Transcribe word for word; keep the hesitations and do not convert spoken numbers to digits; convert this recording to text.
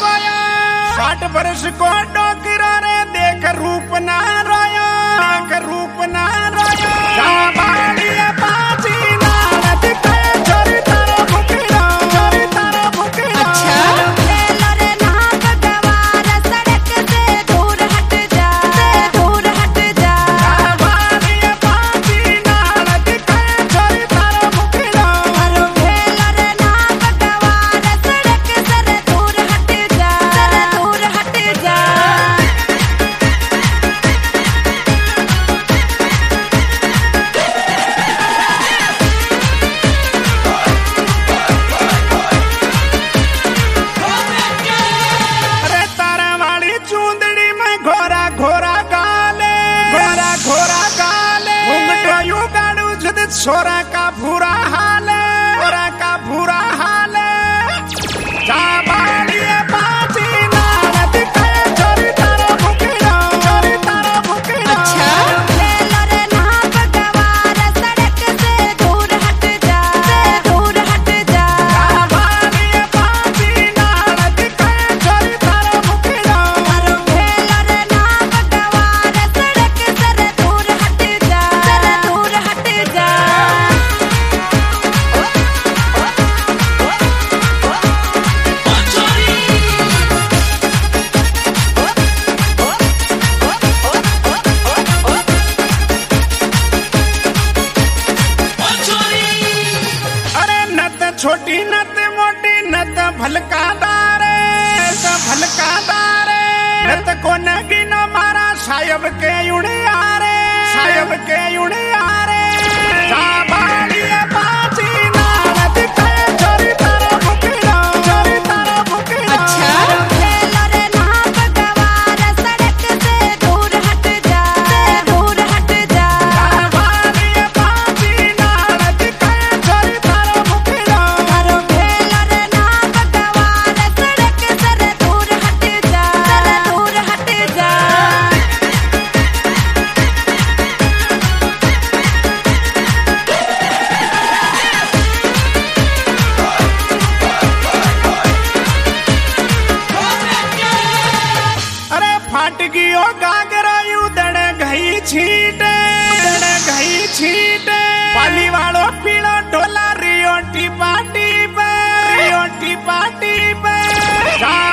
रोया साठ वर्ष को डोकरा रे देख रूप ना रोया देख रूप ना रोया बाड़ी बाजी ना दिखे छोरी तारा भुकड़ा छोरी तारा भुकड़ा अच्छा खेलो रे ना भगवान सड़क से दूर हट जा से दूर हट जा बाड़ी बाजी ना दिखे छोरी तारा भुकड़ा खेलो रे ना भगवान सड़क से दूर हट जा से दूर हट जा अरे तारा वाली चूंदड़ी में घोरा घोरा गाले घोरा घोरा गाले घूंघटो यूं गाड़ू जुद छोरा का बुरा हाल छोरा का बुरा हाल जा बाड़ी बाजी ना दिखे छोरी तारा भुकड़ा छोरी तारा भुकड़ा अच्छा खेलो रे ना भगवान सड़क से दूर हट जा से दूर हट जा बाड़ी बाजी ना दिखे छोरी तारा भुकड़ा खेलो रे ना भगवान सड़क से दूर हट जा से दूर हट जा अरे नत छोटी नत मोटी नत भलका दारे भलका दारे नत को नगिनो मारा साहब के उड़े आरे साहब के उड़े आरे जा बाड़ी बाजी ना दिखे छोरी तारा भुकड़ा छोरी तारा भुकड़ा अच्छा खेलो रे ना भगवान सड़क से दूर हट जा से दूर हट जा बाड़ी बाजी ना दिखे छोरी तारा भुकड़ा खेलो रे ना भगवान सड़क से दूर हट जा से दूर हट जा अरे फाट गयो गागरा यू दड़ गई छीटे दड़ गई छीटे पाली वालो पीलो डोला रियो टी पाटी पे रियो टी पाटी पे जा